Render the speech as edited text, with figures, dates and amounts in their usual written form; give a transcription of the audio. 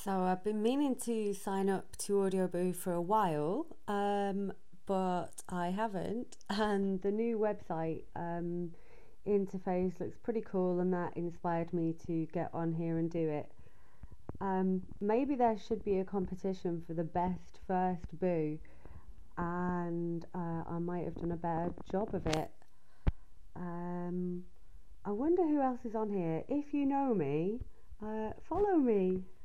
So I've been meaning to sign up to Audioboo for a while, but I haven't. And the new website interface looks pretty cool, and that inspired me to get on here and do it. Maybe there should be a competition for the best first boo, and I might have done a better job of it. I wonder who else is on here. If you know me, follow me.